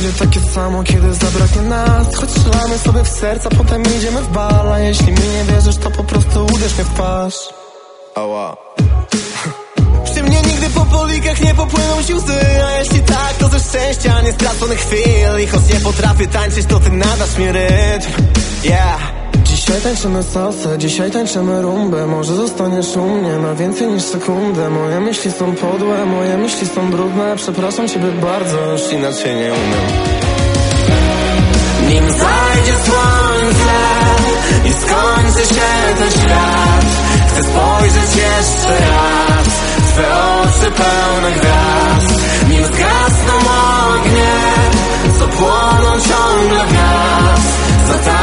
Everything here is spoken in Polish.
będzie takie samo, kiedy zabraknie nas. Choć strzelamy sobie w serca, potem idziemy w bal. A jeśli mi nie wierzysz, to po prostu uderz mnie w twarz. Ała. Przy mnie nigdy po polikach nie popłyną ci łzy. A jeśli tak, to ze szczęścia, nie straconych chwil. I choć nie potrafię tańczyć, to ty nadasz mi rytm. Yeah. Dzisiaj tańczymy salsę, dzisiaj tańczymy rumbę. Może zostaniesz u mnie na więcej niż sekundę. Moje myśli są podłe, moje myśli są brudne. Przepraszam ciebie bardzo, już inaczej nie umiem. Nim zajdzie słońce i skończy się ten świat, chcę spojrzeć jeszcze raz w twe oczy pełne gwiazd. Nim zgasną ognie, co płoną ciągle w nas,